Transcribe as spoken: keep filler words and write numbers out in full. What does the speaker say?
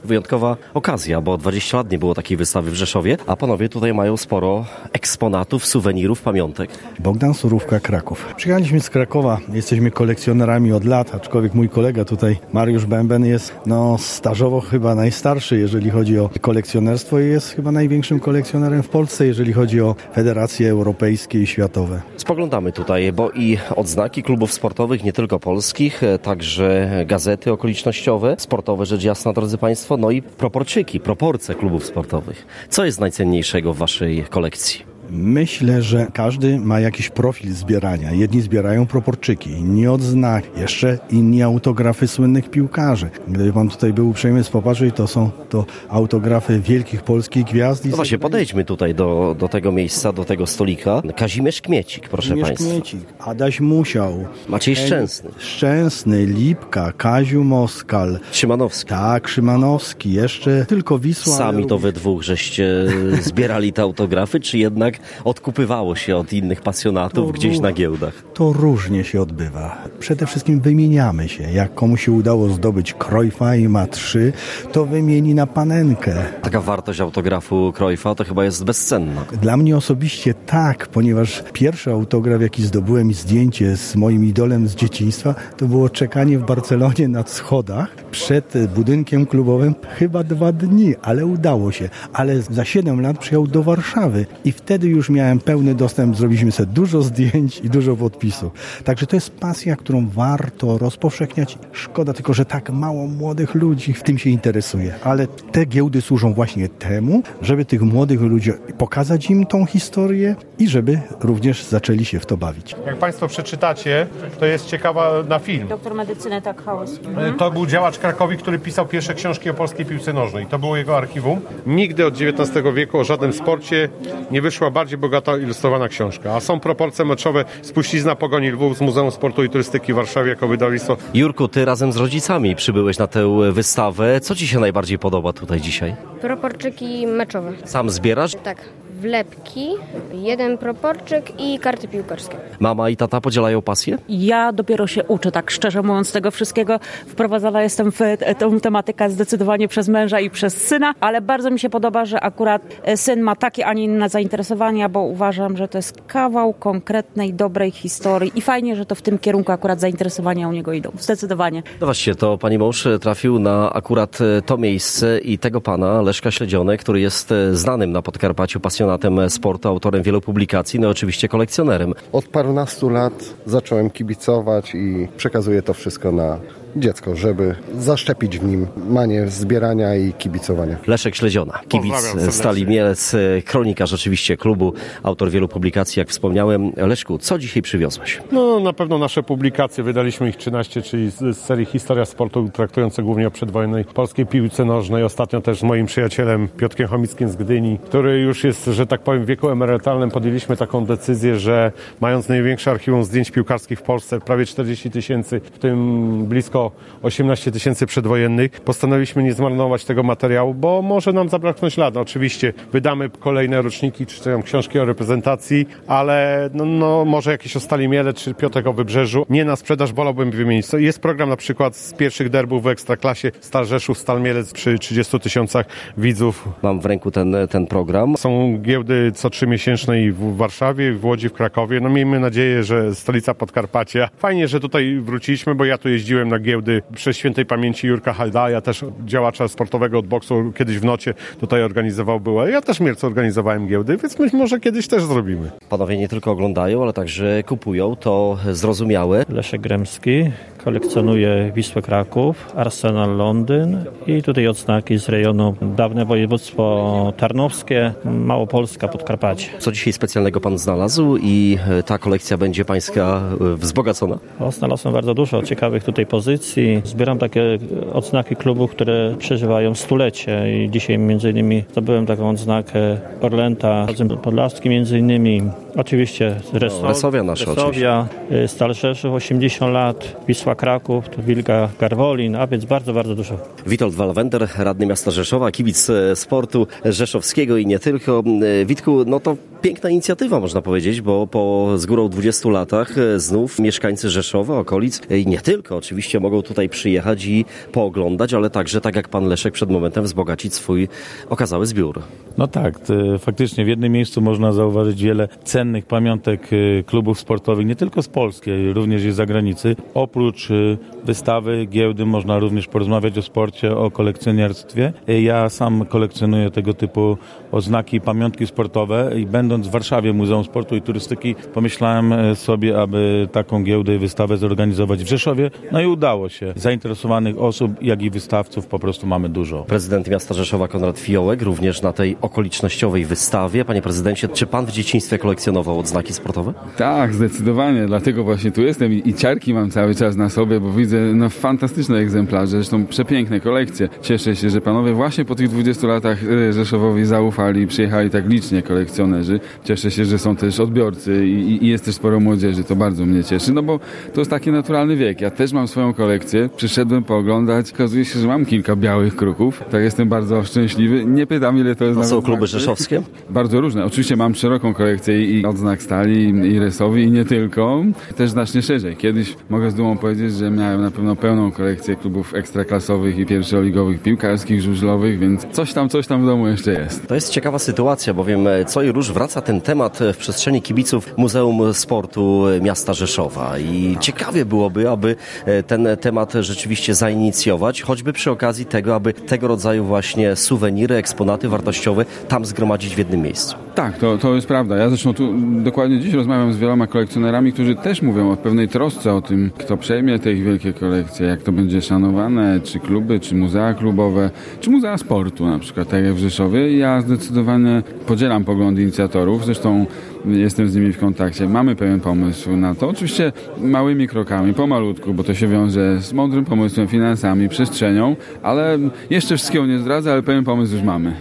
wyjątkowa okazja, bo dwadzieścia lat nie było takiej wystawy w Rzeszowie, a panowie tutaj mają sporo eksponatów, suwenirów, pamiątek. Bogdan Surówka, Kraków. Przyjechaliśmy z Krakowa, jesteśmy kolekcjonerami od lat, aczkolwiek mój kolega tutaj, Mariusz Bęben, jest no stażowo chyba najstarszy, jeżeli chodzi o kolekcjonerstwo i jest chyba największym kolekcjonerem w Polsce, jeżeli chodzi o federacje europejskie i światowe. Spoglądamy tutaj, bo i odznaki klubów sportowych, nie tylko polskich, także gazety okolicznościowe, sportowe rzecz jasna, drodzy Państwo, no i proporczyki, proporcje klubów sportowych. Co jest najcenniejszego w Waszej kolekcji? Myślę, że każdy ma jakiś profil zbierania. Jedni zbierają proporczyki, inni odznak, jeszcze inni autografy słynnych piłkarzy. Gdyby pan tutaj był uprzejmy popatrzeć, to są to autografy wielkich polskich gwiazd. No właśnie, podejdźmy tutaj do, do tego miejsca, do tego stolika. Kazimierz Kmiecik, proszę Kazimierz Państwa. Kmiecik, Adaś Musiał. Maciej Szczęsny. Szczęsny, Lipka, Kaziu Moskal. Szymanowski. Tak, Szymanowski, jeszcze tylko Wisła. Sami to we dwóch żeście zbierali te autografy, czy jednak odkupywało się od innych pasjonatów to gdzieś na giełdach? To różnie się odbywa. Przede wszystkim wymieniamy się. Jak komuś się udało zdobyć Cruyffa i ma trzy, to wymieni na panenkę. Taka wartość autografu Cruyffa to chyba jest bezcenna. Dla mnie osobiście tak, ponieważ pierwszy autograf, jaki zdobyłem i zdjęcie z moim idolem z dzieciństwa, to było czekanie w Barcelonie na schodach przed budynkiem klubowym chyba dwa dni, ale udało się. Ale za siedem lat przyjechał do Warszawy i wtedy już miałem pełny dostęp, zrobiliśmy sobie dużo zdjęć i dużo podpisów. Także to jest pasja, którą warto rozpowszechniać. Szkoda tylko, że tak mało młodych ludzi w tym się interesuje. Ale te giełdy służą właśnie temu, żeby tych młodych ludzi pokazać im tą historię i żeby również zaczęli się w to bawić. Jak Państwo przeczytacie, to jest ciekawa na film. Doktor medycyny, tak, Hałas. Mhm. To był działacz Krakowi, który pisał pierwsze książki o polskiej piłce nożnej. To było jego archiwum. Nigdy od dziewiętnastego wieku o żadnym sporcie nie wyszła bardziej bogata ilustrowana książka. A są proporcje meczowe Spuścizna Pogoni Lwów z Muzeum Sportu i Turystyki w Warszawie jako wydawnictwo. Jurku, ty razem z rodzicami przybyłeś na tę wystawę. Co ci się najbardziej podoba tutaj dzisiaj? Proporczyki meczowe. Sam zbierasz? Tak. Wlepki, jeden proporczyk i karty piłkarskie. Mama i tata podzielają pasję? Ja dopiero się uczę, tak szczerze mówiąc, tego wszystkiego. Wprowadzana jestem w tę tematykę zdecydowanie przez męża i przez syna, ale bardzo mi się podoba, że akurat syn ma takie, a nie inne zainteresowania, bo uważam, że to jest kawał konkretnej, dobrej historii i fajnie, że to w tym kierunku akurat zainteresowania u niego idą. Zdecydowanie. No właśnie, to pani mąż trafił na akurat to miejsce i tego pana, Leszka Śledzione, który jest znanym na Podkarpaciu pasjonatem sportu, autorem wielu publikacji, no oczywiście kolekcjonerem. Od parunastu lat zacząłem kibicować i przekazuję to wszystko na dziecko, żeby zaszczepić w nim manię zbierania i kibicowania. Leszek Śledziona, kibic Stali Mielec, kronikarz oczywiście klubu, autor wielu publikacji, jak wspomniałem. Leszku, co dzisiaj przywiozłeś? No na pewno nasze publikacje, wydaliśmy ich trzynaście, czyli z serii Historia Sportu, traktujące głównie o przedwojennej polskiej piłce nożnej. Ostatnio też z moim przyjacielem Piotrkiem Chomickim z Gdyni, który już jest, że tak powiem, w wieku emerytalnym, podjęliśmy taką decyzję, że mając największe archiwum zdjęć piłkarskich w Polsce, prawie czterdzieści tysięcy, w tym blisko osiemnaście tysięcy przedwojennych, postanowiliśmy nie zmarnować tego materiału, bo może nam zabraknąć lat. Oczywiście wydamy kolejne roczniki, czy tam książki o reprezentacji, ale no, no może jakieś o Stali Mielec, czy Piotrek o Wybrzeżu. Nie na sprzedaż, wolałbym wymienić. Jest program na przykład z pierwszych derbów w Ekstraklasie Stal Rzeszów, Stal Mielec przy trzydziestu tysiącach widzów. Mam w ręku ten, ten program. Są giełdy co trzymiesięczne i w Warszawie, w Łodzi, w Krakowie. No miejmy nadzieję, że stolica Podkarpacia. Fajnie, że tutaj wróciliśmy, bo ja tu jeździłem na giełdy przez świętej pamięci Jurka Haldaja, też działacza sportowego od boksu, kiedyś w Nocie tutaj organizował była. Ja też Mielcu organizowałem giełdy, więc my może kiedyś też zrobimy. Panowie nie tylko oglądają, ale także kupują, to zrozumiałe. Leszek Gremski kolekcjonuje Wisłę Kraków, Arsenal Londyn i tutaj odznaki z rejonu dawne województwo tarnowskie, Małopolska, Podkarpacie. Co dzisiaj specjalnego pan znalazł i ta kolekcja będzie pańska wzbogacona? O, znalazłem bardzo dużo ciekawych tutaj pozycji. Zbieram takie odznaki klubów, które przeżywają stulecie i dzisiaj między innymi zdobyłem taką odznakę Orlęta Podlaski między innymi. Oczywiście Resow, no, Resowia nasza Resowia, Stal Rzeszów osiemdziesiąt lat, Wisła Kraków, tu Wilga, Garwolin, a więc bardzo, bardzo dużo. Witold Walwender, radny miasta Rzeszowa, kibic e, sportu rzeszowskiego i nie tylko. E, Witku, no to piękna inicjatywa, można powiedzieć, bo po z górą dwudziestu latach e, znów mieszkańcy Rzeszowa, okolic e, i nie tylko oczywiście mogą tutaj przyjechać i pooglądać, ale także, tak jak pan Leszek przed momentem, wzbogacić swój okazały zbiór. No tak, to faktycznie w jednym miejscu można zauważyć wiele cennych pamiątek e, klubów sportowych, nie tylko z Polski, również i z zagranicy. Oprócz e, wystawy, giełdy można również porozmawiać o sporcie, o kolekcjonerstwie. E, Ja sam kolekcjonuję tego typu oznaki, pamiątki sportowe i będąc w Warszawie Muzeum Sportu i Turystyki pomyślałem sobie, aby taką giełdę i wystawę zorganizować w Rzeszowie. No i udało się. Zainteresowanych osób, jak i wystawców po prostu mamy dużo. Prezydent miasta Rzeszowa Konrad Fiołek również na tej okolicznościowej wystawie. Panie prezydencie, czy pan w dzieciństwie kolekcjonował odznaki sportowe? Tak, zdecydowanie. Dlatego właśnie tu jestem i, i ciarki mam cały czas na sobie, bo widzę no, fantastyczne egzemplarze, zresztą przepiękne kolekcje. Cieszę się, że panowie właśnie po tych dwudziestu latach Rzeszowowi zaufali, przyjechali tak licznie kolekcjonerzy. Cieszę się, że są też odbiorcy i, i jest też sporo młodzieży. To bardzo mnie cieszy, no bo to jest taki naturalny wiek. Ja też mam swoją kolekcję. Przyszedłem pooglądać. Okazuje się, że mam kilka białych kruków. Tak jestem bardzo szczęśliwy. Nie pytam, ile to jest. To na są odznaku. kluby rzeszowskie? Bardzo różne. Oczywiście mam szeroką kolekcję i odznak stali, i rysowi, i nie tylko. Też znacznie szerzej. Kiedyś mogę z dumą powiedzieć, że miałem na pewno pełną kolekcję klubów ekstraklasowych i pierwszoligowych, piłkarskich, żużlowych, więc coś tam, coś tam w domu jeszcze jest. To jest ciekawa sytuacja, bowiem co i róż wraca ten temat w przestrzeni kibiców Muzeum Sportu Miasta Rzeszowa i ciekawie byłoby, aby ten temat rzeczywiście zainicjować, choćby przy okazji tego, aby tego rodzaju właśnie suweniry, eksponaty wartościowe tam zgromadzić w jednym miejscu. Tak, to, to jest prawda. Ja zresztą tu dokładnie dziś rozmawiam z wieloma kolekcjonerami, którzy też mówią o pewnej trosce o tym, kto przejmie te ich wielkie kolekcje, jak to będzie szanowane, czy kluby, czy muzea klubowe, czy muzea sportu na przykład, tak jak w Rzeszowie. Ja zdecydowanie podzielam poglądy inicjatorów, zresztą jestem z nimi w kontakcie. Mamy pewien pomysł na to. Oczywiście małymi krokami, pomalutku, bo to się wiąże z mądrym pomysłem, finansami, przestrzenią, ale jeszcze wszystkiego nie zdradzę, ale pewien pomysł już mamy.